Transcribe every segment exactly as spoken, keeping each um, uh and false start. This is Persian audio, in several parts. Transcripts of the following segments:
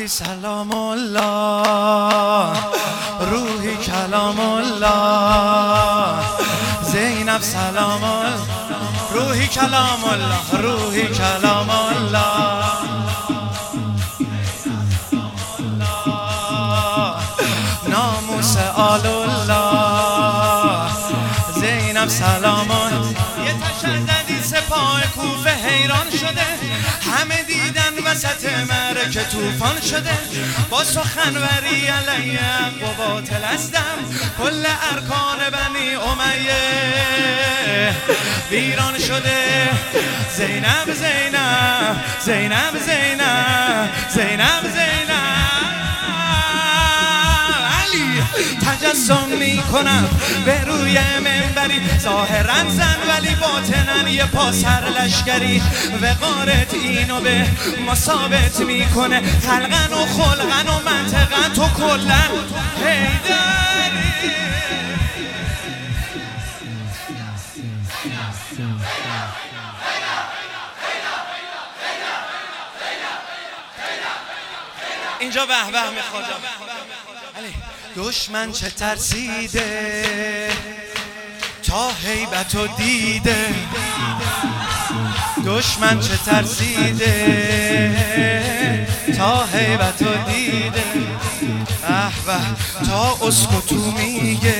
علی سلام الله، روحی کلام الله، زینب سلام الله، روحی کلام الله، روحی کلام الله، ناموس آل الله، زینب سلام الله. یه تشددی سپاه کوفه حیران شده، همه دیدن وسط معرکه طوفان شده، با سخنوری علیه و باطل هستم، کل ارکان بنی امیه ویران شده. زینب زینب زینب زینب زینب زینب تجسم می کنم به روی منبری، ظاهرا زن ولی باطنن یه پا سر لشکری، وقارت اینو به ما ثابت میکنه، خلقن و خلقن و منطقن تو کلن حیدری. اینجا به به میخواد دشمن چه ترسیده تا هیبت و دیده، دشمن چه ترسیده تا هیبت و دیده، به به تا اسکتو میگه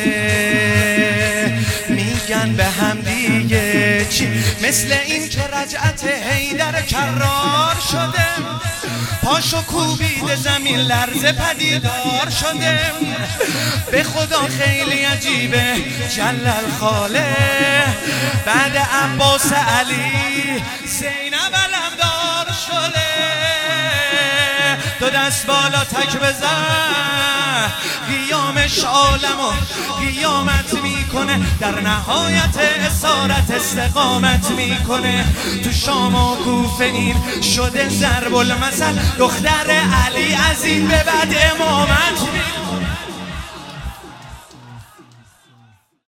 میگن به هم دیگه چی، مثل این که رجعت حیدر کرار شده، پاشو کوبیده زمین لرزه پدیدار شده، به خدا خیلی عجیبه جلل خاله، بعد عباس علی زینب علمدار شده، دو دست بالا تک بزن قیامش عالم و قیامت میکنه، در نهایت اسارت استقامت میکنه، تو شام و کوفه این شده ضرب المثل، دختر علی از این به بعد امامت میکنه.